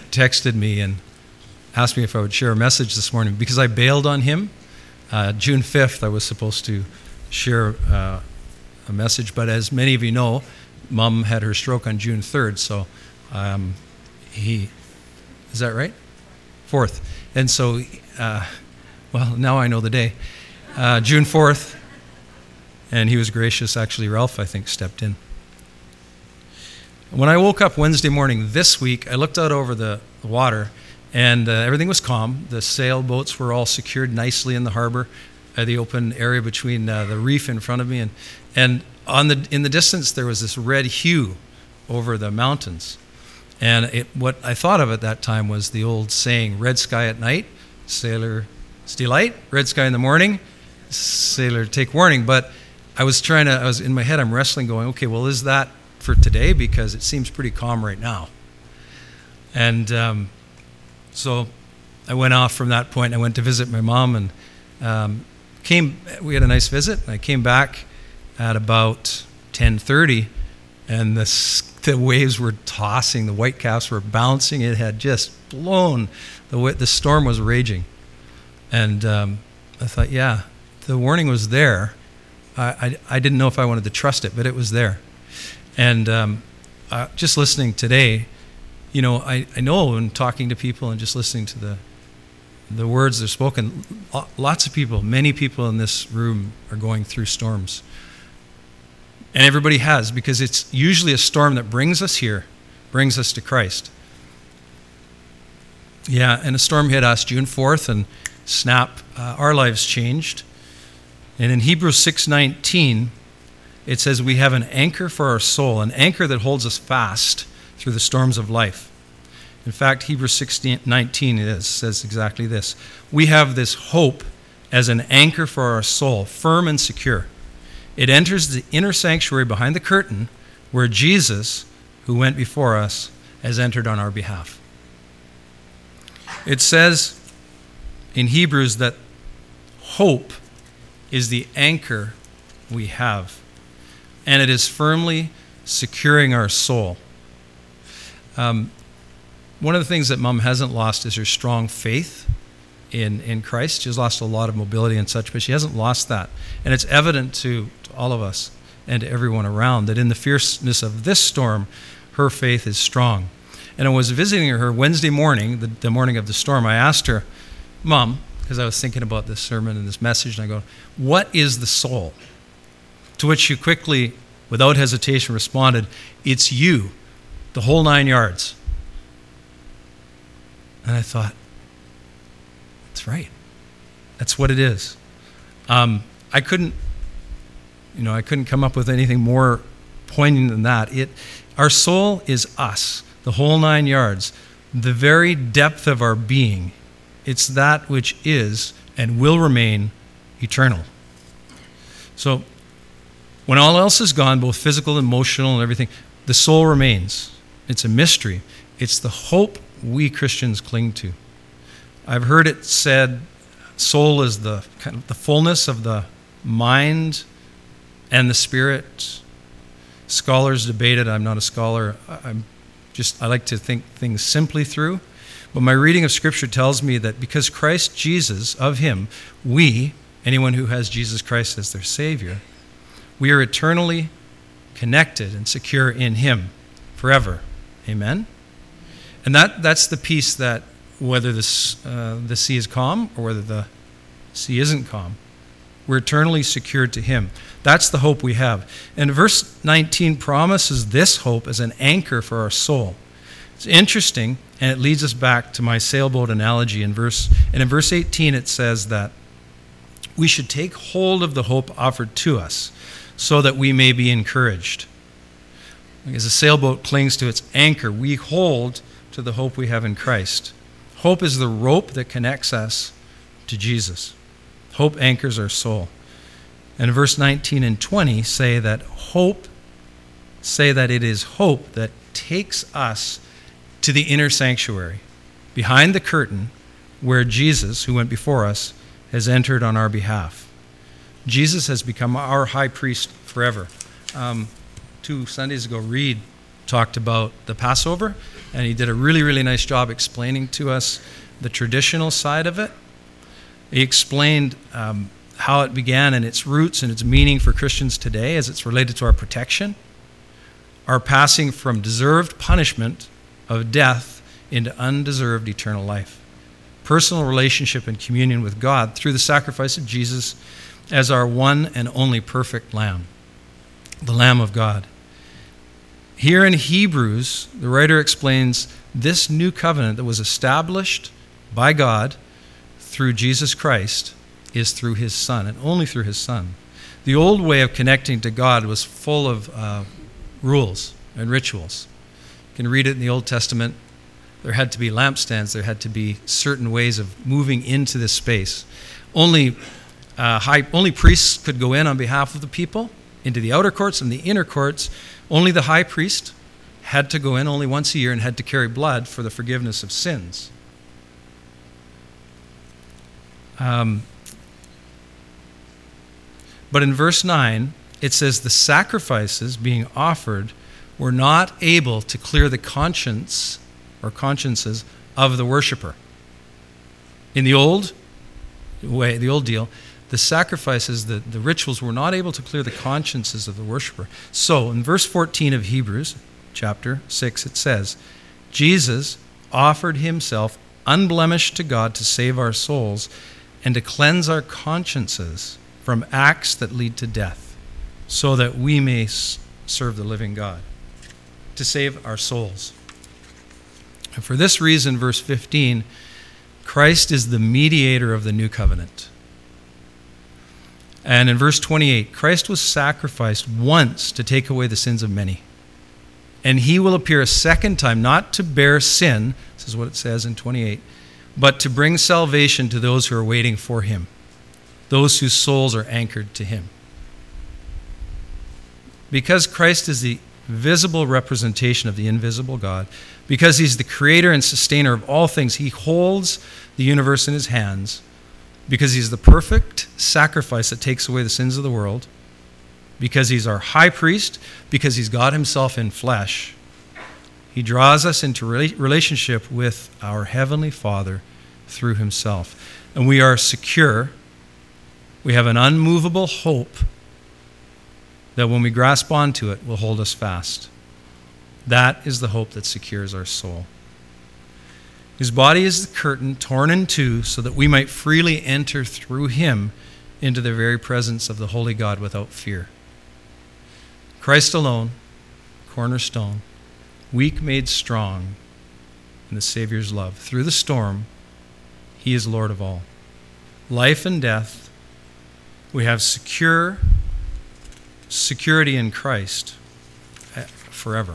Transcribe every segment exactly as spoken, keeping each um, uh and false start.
texted me and asked me if I would share a message this morning because I bailed on him. Uh, June fifth, I was supposed to share uh, a message, but as many of you know, Mom had her stroke on June third, so um, he, is that right? fourth. And so, uh, well, now I know the day. Uh, June fourth, and he was gracious. Actually, Ralph, I think, stepped in. When I woke up Wednesday morning this week, I looked out over the water, and uh, everything was calm. The sailboats were all secured nicely in the harbor, uh, the open area between uh, the reef in front of me, and and on the in the distance there was this red hue over the mountains. And it, what I thought of at that time was the old saying, "Red sky at night, sailor's delight. Red sky in the morning, sailor take warning." But I was trying to, I was in my head, I'm wrestling, going, okay, well, is that for today? Because it seems pretty calm right now. And um, so I went off from that point. I went to visit my mom and um, came. We had a nice visit. I came back at about ten thirty, and the the waves were tossing. The whitecaps were bouncing. It had just blown. The the storm was raging, and um, I thought, yeah, the warning was there. I, I I didn't know if I wanted to trust it, but it was there. And um, uh, just listening today, you know, I, I know in talking to people and just listening to the the words that are spoken, lots of people, many people in this room are going through storms. And everybody has, because it's usually a storm that brings us here, brings us to Christ. Yeah, and a storm hit us June fourth, and snap, uh, our lives changed. And in Hebrews six nineteen, it says we have an anchor for our soul, an anchor that holds us fast through the storms of life. In fact, Hebrews six nineteen is, says exactly this. We have this hope as an anchor for our soul, firm and secure. It enters the inner sanctuary behind the curtain where Jesus, who went before us, has entered on our behalf. It says in Hebrews that hope is the anchor we have, and it is firmly securing our soul. Um, one of the things that Mom hasn't lost is her strong faith in, in Christ. She's lost a lot of mobility and such, but she hasn't lost that. And it's evident to, to all of us and to everyone around that in the fierceness of this storm, her faith is strong. And I was visiting her Wednesday morning, the, the morning of the storm. I asked her, Mom, because I was thinking about this sermon and this message, and I go, what is the soul? To which she quickly, without hesitation, responded, it's you, the whole nine yards. And I thought, that's right. That's what it is. Um, I couldn't, you know, I couldn't come up with anything more poignant than that. It, our soul is us, the whole nine yards, the very depth of our being. It's that which is and will remain eternal. So when all else is gone, both physical, emotional, and everything, the soul remains. It's a mystery. It's the hope we Christians cling to. I've heard it said, soul is the kind of the fullness of the mind and the spirit. Scholars debate it. I'm not a scholar. I'm just I like to think things simply through. But my reading of Scripture tells me that because Christ Jesus, of Him, we, anyone who has Jesus Christ as their Savior, we are eternally connected and secure in Him forever. Amen? And that that's the peace that whether this, uh, the sea is calm or whether the sea isn't calm, we're eternally secured to Him. That's the hope we have. And verse nineteen promises this hope as an anchor for our soul. It's interesting, and it leads us back to my sailboat analogy in verse, and in verse eighteen it says that we should take hold of the hope offered to us so that we may be encouraged. As a sailboat clings to its anchor, we hold to the hope we have in Christ. Hope is the rope that connects us to Jesus. Hope anchors our soul. And verse nineteen and twenty say that hope, say that it is hope that takes us to the inner sanctuary, behind the curtain where Jesus, who went before us, has entered on our behalf. Jesus has become our high priest forever. Um, two Sundays ago, Reed talked about the Passover, and he did a really, really nice job explaining to us the traditional side of it. He explained um, how it began and its roots and its meaning for Christians today as it's related to our protection, our passing from deserved punishment of death into undeserved eternal life, personal relationship and communion with God through the sacrifice of Jesus as our one and only perfect Lamb, the Lamb of God. Here in Hebrews, the writer explains this new covenant that was established by God through Jesus Christ is through his Son, and only through his Son. The old way of connecting to God was full of uh, rules and rituals. You can read it in the Old Testament. There had to be lampstands. There had to be certain ways of moving into this space. Only, uh, high, only priests could go in on behalf of the people into the outer courts and the inner courts. Only the high priest had to go in only once a year and had to carry blood for the forgiveness of sins. Um, but in verse nine, it says the sacrifices being offered were not able to clear the conscience or consciences of the worshiper. In the old way, the old deal, the sacrifices, the, the rituals were not able to clear the consciences of the worshiper. So in verse fourteen of Hebrews chapter six, it says, Jesus offered himself unblemished to God to save our souls and to cleanse our consciences from acts that lead to death, so that we may s- serve the living God, to save our souls. And for this reason, verse fifteen, Christ is the mediator of the new covenant. And in verse twenty-eight, Christ was sacrificed once to take away the sins of many. And he will appear a second time, not to bear sin, this is what it says in twenty-eight, but to bring salvation to those who are waiting for him, those whose souls are anchored to him. Because Christ is the visible representation of the invisible God, because he's the creator and sustainer of all things, he holds the universe in his hands, because he's the perfect sacrifice that takes away the sins of the world, because he's our high priest, because he's God himself in flesh, he draws us into relationship with our Heavenly Father through himself. And we are secure. We have an unmovable hope that when we grasp onto it, will hold us fast. That is the hope that secures our soul. His body is the curtain torn in two so that we might freely enter through him into the very presence of the holy God without fear. Christ alone, cornerstone, weak made strong in the Savior's love. Through the storm, he is Lord of all. Life and death, we have secure security in Christ forever.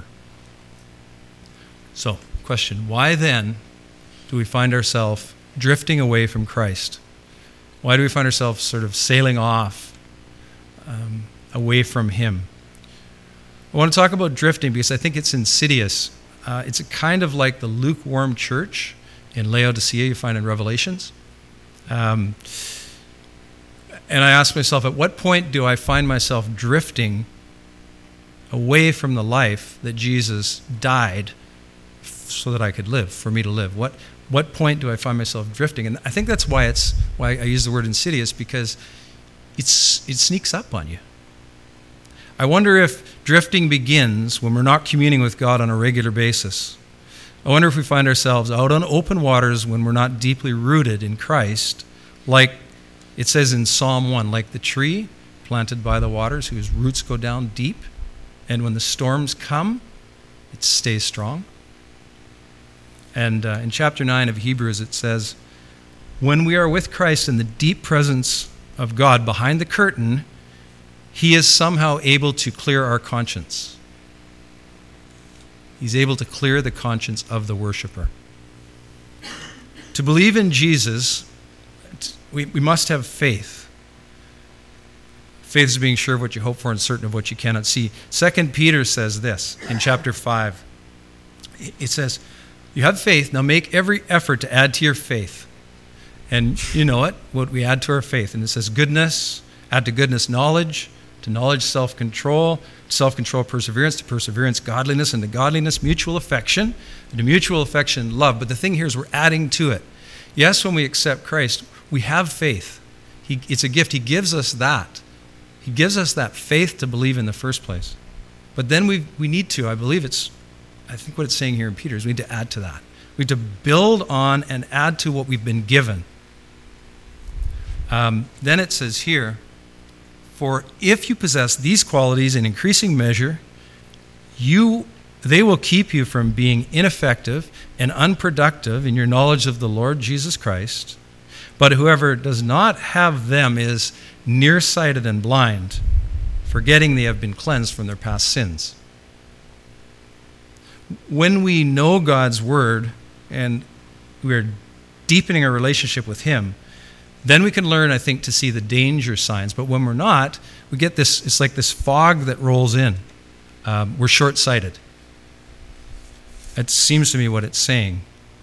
So, question, why then do we find ourselves drifting away from Christ? Why do we find ourselves sort of sailing off um, away from him? I want to talk about drifting because I think it's insidious. Uh, it's a kind of like the lukewarm church in Laodicea you find in Revelations. Um, and I ask myself, at what point do I find myself drifting away from the life that Jesus died so that I could live, for me to live? What what point do I find myself drifting? And I think that's why it's why I use the word insidious, because it's it sneaks up on you. I wonder if drifting begins when we're not communing with God on a regular basis. I wonder if we find ourselves out on open waters when we're not deeply rooted in Christ, like it says in Psalm one, like the tree planted by the waters whose roots go down deep, and when the storms come, it stays strong. And uh, in chapter nine of Hebrews, it says, when we are with Christ in the deep presence of God behind the curtain, he is somehow able to clear our conscience. He's able to clear the conscience of the worshiper. To believe in Jesus, we, we must have faith. Faith is being sure of what you hope for and certain of what you cannot see. Second Peter says this in chapter five. It says, you have faith, now make every effort to add to your faith. And you know it, what we add to our faith. And it says goodness, add to goodness knowledge, to knowledge, self-control, to self-control, perseverance, to perseverance, godliness, and to godliness, mutual affection, and to mutual affection, love. But the thing here is we're adding to it. Yes, when we accept Christ, we have faith. He, it's a gift. He gives us that. He gives us that faith to believe in the first place. But then we we need to, I believe it's, I think what it's saying here in Peter is we need to add to that. We need to build on and add to what we've been given. Um, then it says here, for if you possess these qualities in increasing measure, you they will keep you from being ineffective and unproductive in your knowledge of the Lord Jesus Christ. But whoever does not have them is nearsighted and blind, forgetting they have been cleansed from their past sins. When we know God's word and we're deepening our relationship with him, then we can learn, I think, to see the danger signs. But when we're not, we get this, it's like this fog that rolls in. Um, we're short-sighted. It seems to me what it's saying.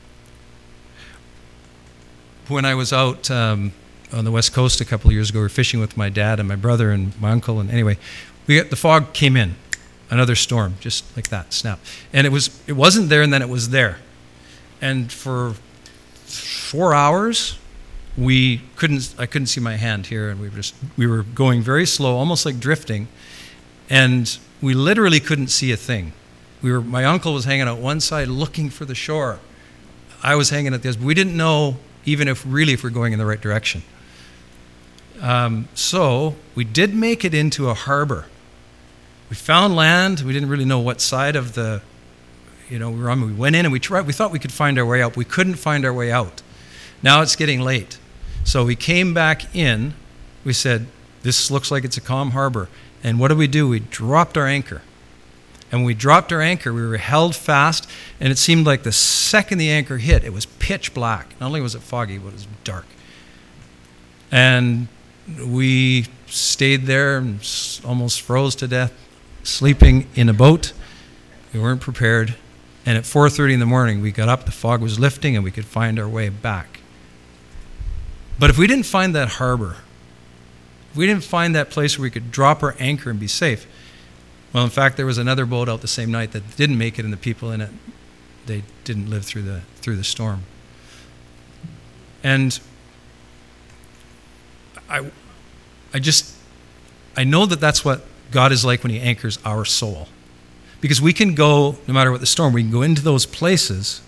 When I was out um, on the West Coast a couple of years ago, we were fishing with my dad and my brother and my uncle, and anyway, we got, the fog came in, another storm, just like that, snap. And it was it wasn't there, and then it was there. And for four hours, we couldn't. I couldn't see my hand here, and we were just we were going very slow, almost like drifting, and we literally couldn't see a thing. We were. My uncle was hanging out one side, looking for the shore. I was hanging at the other. We didn't know even if really if we're going in the right direction. Um, so we did make it into a harbor. We found land. We didn't really know what side of the, you know, we were on. We went in and we tried. We thought we could find our way out. We couldn't find our way out. Now it's getting late. So we came back in. We said, this looks like it's a calm harbor. And what did we do? We dropped our anchor. And when we dropped our anchor, we were held fast, and it seemed like the second the anchor hit, it was pitch black. Not only was it foggy, but it was dark. And we stayed there and almost froze to death, sleeping in a boat. We weren't prepared. And at four thirty in the morning, we got up, the fog was lifting, and we could find our way back. But if we didn't find that harbor, if we didn't find that place where we could drop our anchor and be safe, well, in fact, there was another boat out the same night that didn't make it, and the people in it, they didn't live through the through the storm. And I, I just, I know that that's what God is like when he anchors our soul. Because we can go, no matter what the storm, we can go into those places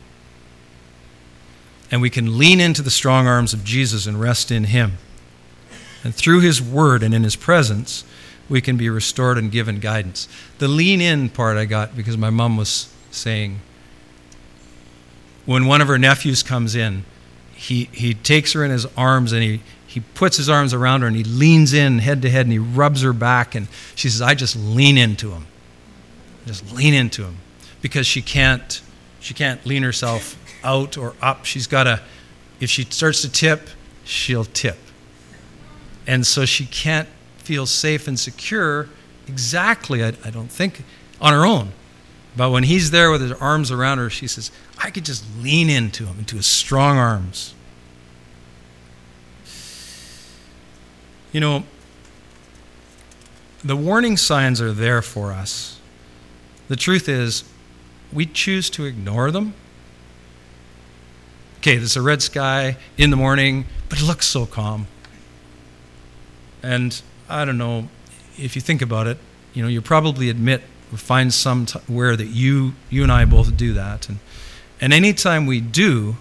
and we can lean into the strong arms of Jesus and rest in him. And through his word and in his presence, we can be restored and given guidance. The lean in part I got because my mom was saying, when one of her nephews comes in, he, he takes her in his arms and he, he puts his arms around her and he leans in head to head and he rubs her back, and she says, I just lean into him. Just lean into him. Because she can't she can't lean herself out or up. She's got to, if she starts to tip, she'll tip. And so she can't feel safe and secure exactly, I, I don't think, on her own. But when he's there with his arms around her, she says, I could just lean into him, into his strong arms. You know, the warning signs are there for us. The truth is, we choose to ignore them. Okay, there's a red sky in the morning, but it looks so calm. And I don't know, if you think about it, you know, you probably admit or find somewhere that you you and I both do that. And, and anytime we do,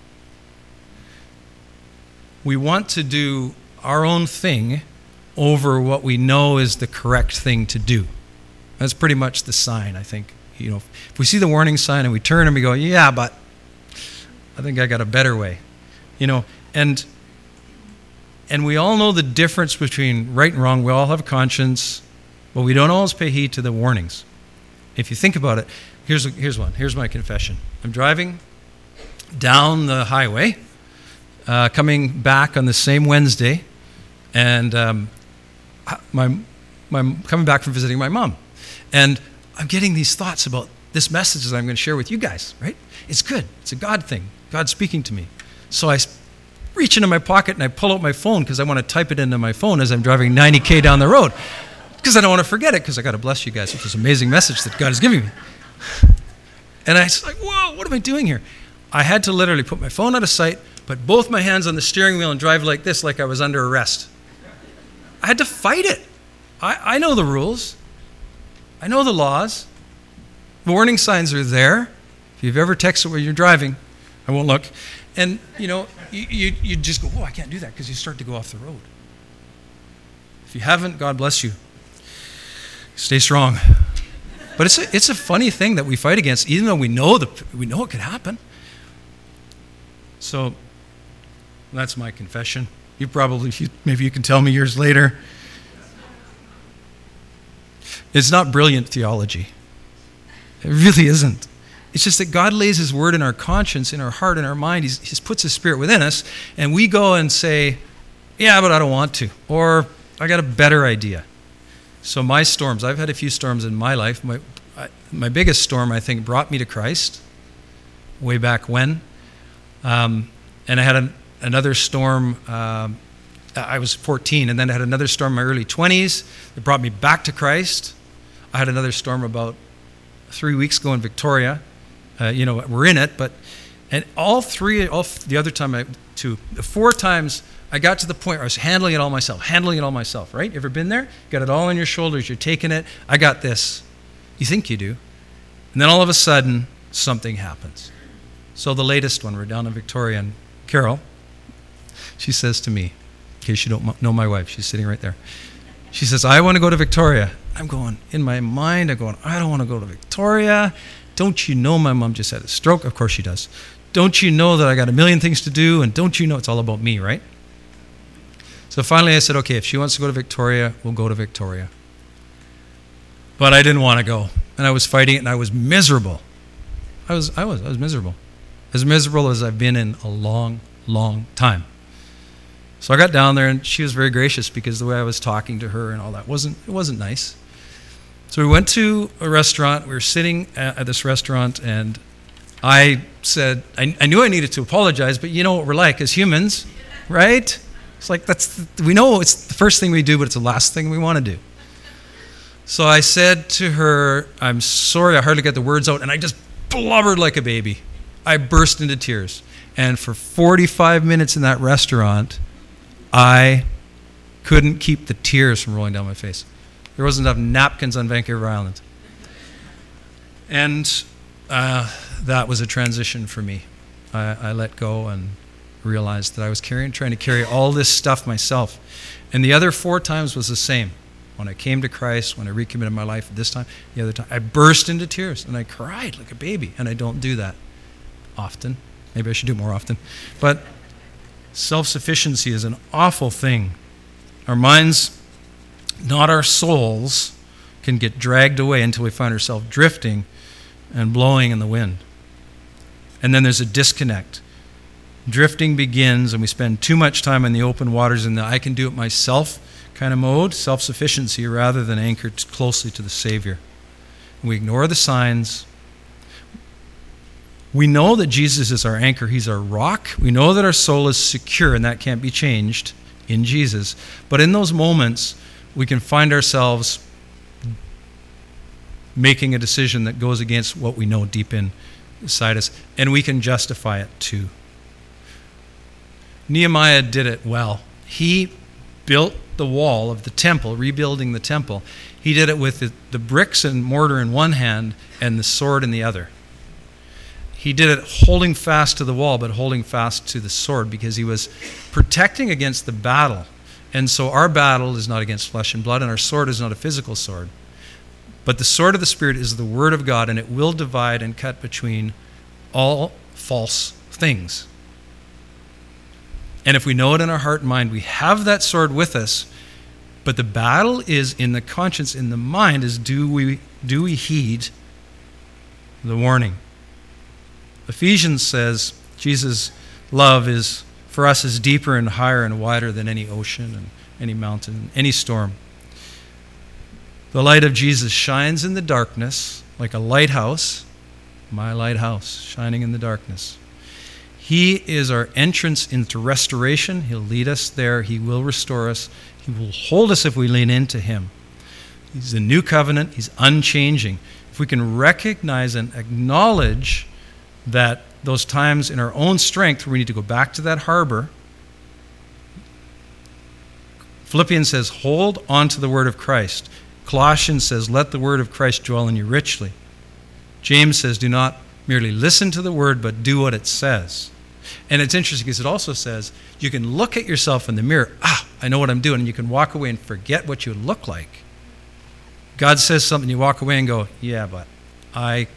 we want to do our own thing over what we know is the correct thing to do. That's pretty much the sign, I think. You know, if we see the warning sign and we turn and we go, yeah, but I think I got a better way. You know, and and we all know the difference between right and wrong. We all have a conscience, but we don't always pay heed to the warnings. If you think about it, here's here's one. Here's my confession. I'm driving down the highway, uh, coming back on the same Wednesday, and um, my my coming back from visiting my mom, and I'm getting these thoughts about this message that I'm going to share with you guys. Right? It's good. It's a God thing. God's speaking to me. So I reach into my pocket and I pull out my phone because I want to type it into my phone as I'm driving ninety K down the road. Because I don't want to forget it, because I got to bless you guys with this amazing message that God is giving me. And I was like, whoa, what am I doing here? I had to literally put my phone out of sight, put both my hands on the steering wheel and drive like this, like I was under arrest. I had to fight it. I, I know the rules. I know the laws. The warning signs are there. If you've ever texted when you're driving, I won't look. And, you know, you, you, you just go, oh, I can't do that, because you start to go off the road. If you haven't, God bless you. Stay strong. But it's a, it's a funny thing that we fight against, even though we know the we know it could happen. So that's my confession. You probably, you, maybe you can tell me years later. It's not brilliant theology. It really isn't. It's just that God lays his word in our conscience, in our heart, in our mind. He's, he puts his spirit within us, and we go and say, yeah, but I don't want to. Or I got a better idea. So my storms, I've had a few storms in my life. My, I, my biggest storm, I think, brought me to Christ way back when. Um, and I had an, another storm, um, I was fourteen, and then I had another storm in my early twenties that brought me back to Christ. I had another storm about three weeks ago in Victoria. Uh, you know, we're in it, but, and all three, all the other time, I, two, the four times, I got to the point where I was handling it all myself, handling it all myself, right? You ever been there? Got it all on your shoulders, you're taking it. I got this. You think you do. And then all of a sudden, something happens. So the latest one, we're down in Victoria, and Carol, she says to me, in case you don't know my wife, she's sitting right there. She says, I want to go to Victoria. I'm going, in my mind, I'm going, I don't want to go to Victoria. Don't you know my mom just had a stroke? Of course she does. Don't you know that I got a million things to do? And don't you know it's all about me, right? So finally I said, okay, if she wants to go to Victoria, we'll go to Victoria. But I didn't want to go. And I was fighting it, and I was miserable. I was, I was, I was miserable. As miserable as I've been in a long, long time. So I got down there, and she was very gracious, because the way I was talking to her and all that wasn't, it wasn't nice. So we went to a restaurant. We were sitting at, at this restaurant, and I said, I, I knew I needed to apologize, but you know what we're like as humans, right? It's like, that's, the, we know it's the first thing we do, but it's the last thing we want to do. So I said to her, I'm sorry, I hardly got the words out, and I just blubbered like a baby. I burst into tears. And for forty-five minutes in that restaurant, I couldn't keep the tears from rolling down my face. There wasn't enough napkins on Vancouver Island. And uh, that was a transition for me. I, I let go and realized that I was carrying, trying to carry all this stuff myself. And the other four times was the same. When I came to Christ, when I recommitted my life this time, the other time, I burst into tears and I cried like a baby. And I don't do that often. Maybe I should do it more often. But self-sufficiency is an awful thing. Our minds, not our souls, can get dragged away until we find ourselves drifting and blowing in the wind. And then there's a disconnect. Drifting begins, and we spend too much time in the open waters in the I can do it myself kind of mode, self-sufficiency, rather than anchored closely to the Savior. We ignore the signs. We know that Jesus is our anchor. He's our rock. We know that our soul is secure, and that can't be changed in Jesus. But in those moments, we can find ourselves making a decision that goes against what we know deep inside us, and we can justify it too. Nehemiah did it well. He built the wall of the temple, rebuilding the temple. He did it with the, the bricks and mortar in one hand and the sword in the other. He did it holding fast to the wall, but holding fast to the sword, because he was protecting against the battle. And so our battle is not against flesh and blood, and our sword is not a physical sword. But the sword of the Spirit is the Word of God, and it will divide and cut between all false things. And if we know it in our heart and mind, we have that sword with us, but the battle is in the conscience, in the mind, is do we, do we heed the warning? Ephesians says Jesus' love is for us is deeper and higher and wider than any ocean and any mountain, any storm. The light of Jesus shines in the darkness like a lighthouse, my lighthouse, shining in the darkness. He is our entrance into restoration. He'll lead us there. He will restore us. He will hold us if we lean into him. He's a new covenant. He's unchanging. If we can recognize and acknowledge that those times in our own strength where we need to go back to that harbor, Philippians says, hold on to the word of Christ. Colossians says, let the word of Christ dwell in you richly. James says, do not merely listen to the word, but do what it says. And it's interesting because it also says, you can look at yourself in the mirror, ah, I know what I'm doing, and you can walk away and forget what you look like. God says something, you walk away and go, yeah, but I...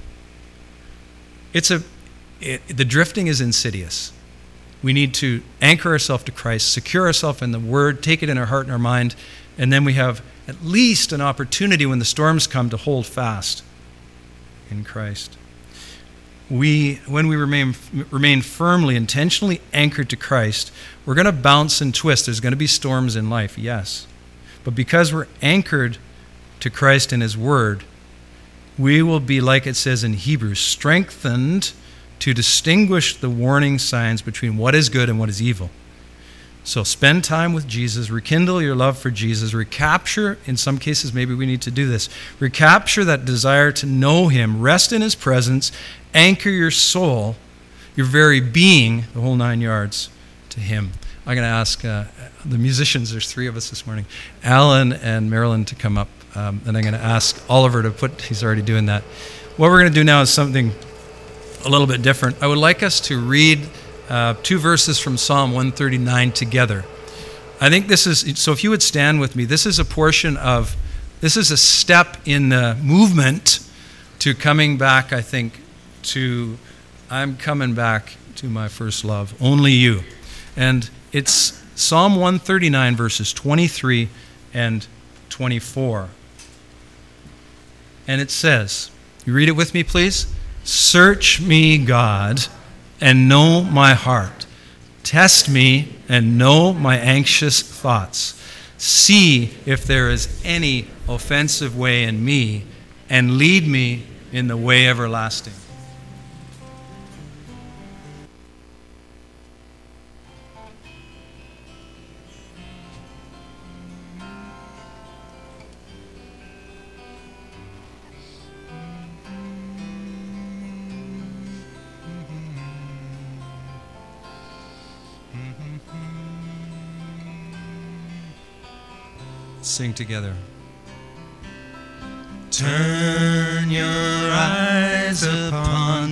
It's a... It, the drifting is insidious. We need to anchor ourselves to Christ, secure ourselves in the Word, take it in our heart and our mind, and then we have at least an opportunity when the storms come to hold fast in Christ. We, when we remain, remain firmly, intentionally anchored to Christ, we're going to bounce and twist. There's going to be storms in life, yes. But because we're anchored to Christ and his Word, we will be, like it says in Hebrews, strengthened to distinguish the warning signs between what is good and what is evil. So spend time with Jesus, rekindle your love for Jesus, recapture, in some cases maybe we need to do this, recapture that desire to know him, rest in his presence, anchor your soul, your very being, the whole nine yards, to him. I'm going to ask uh, the musicians, there's three of us this morning, Alan and Marilyn to come up, um, and I'm going to ask Oliver to put, he's already doing that. What we're going to do now is something a little bit different. I would like us to read uh, two verses from Psalm one thirty-nine together. I think this is, so if you would stand with me, this is a portion of, this is a step in the movement to coming back, I think, to, I'm coming back to my first love, only you. And it's Psalm one thirty-nine, verses twenty-three and twenty-four. And it says, you read it with me, please? Search me, God, and know my heart. Test me and know my anxious thoughts. See if there is any offensive way in me, and lead me in the way everlasting. Sing together. Turn your eyes upon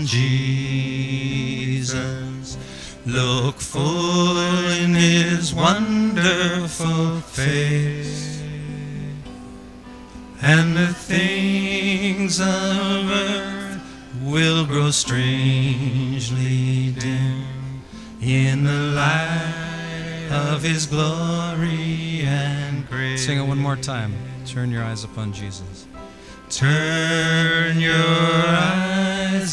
Jesus. Look full in his wonderful face, and the things of earth will grow strangely dim in the light of his glory and grace. Sing it one more time. Turn your eyes upon Jesus. Turn your eyes